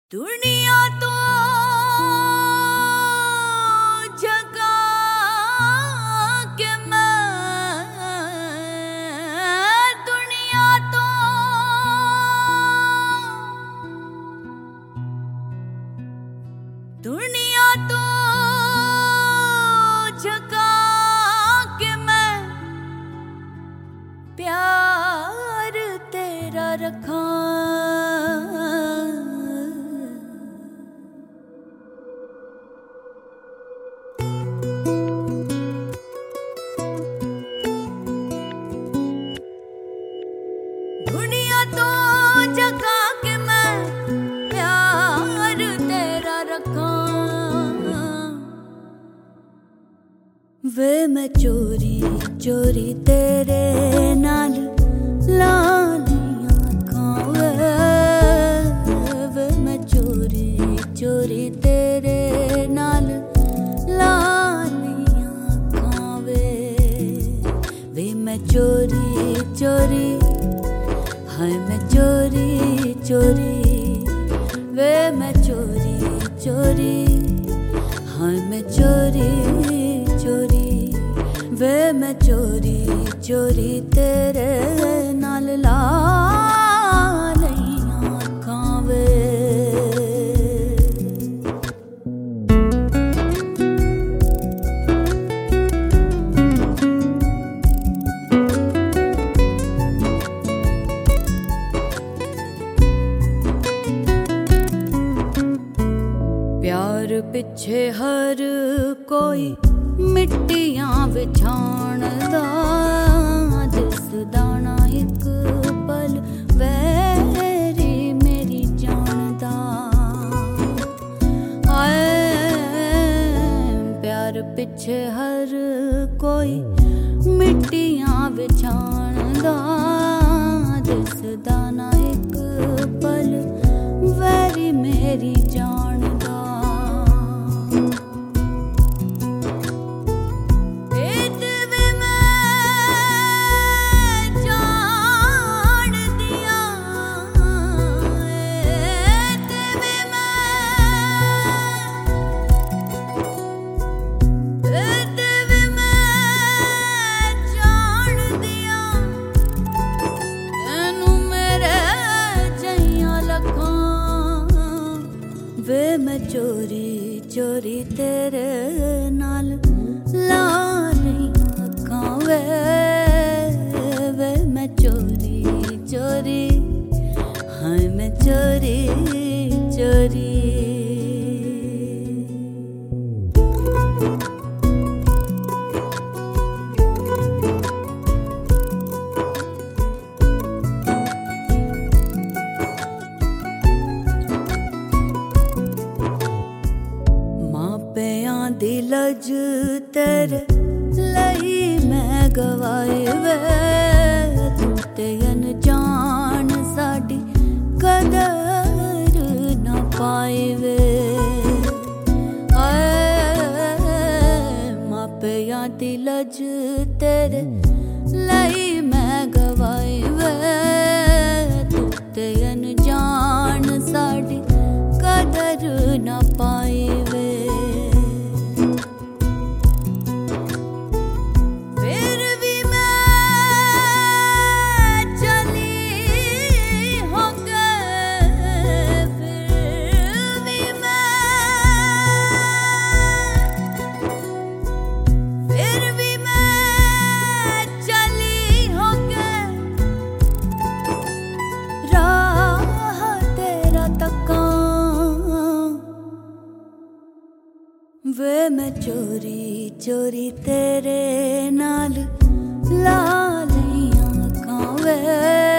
दुनिया तो जगा के दुनिया तो दुनिया तो जगा के मैं प्यार तेरा रखा। दुनिया तो जगा के मैं प्यार तेरा रखा। वे मैं चोरी चोरी तेरे नाल लालियां खावे। वे मैं चोरी चोरी तेरे नाल लालियां खावे। वे मैं चोरी चोरी हाय मैं चोरी चोरी वे मैं चोरी चोरी हाय मैं चोरी चोरी वे मैं चोरी चोरी तेरे नाल लालियां खावे। प्यार पिछे हर कोई मिट्टियां विछाणदा। दिसदा ना इक पल वैरी मेरी जानदा। आए प्यार पिछे हर कोई मिट्टियां विछाणदा। दिसदा ना इक पल वैरी मेरी जानदा। वे मैं चोरी चोरी तेरे नाल लालियां खावे। वे मैं चोरी चोरी हाय मैं चोरी चोरी। दी लज तेरे लई मैं गवाई वे। तू ते अनजान साडी कदर ना पाई वे। मापियां दी लज तेरे लई मैं गवाई वे। तू ते अनजान साडी कदर ना पाई वे। वे मैं चोरी चोरी तेरे नाल लालियां खावे।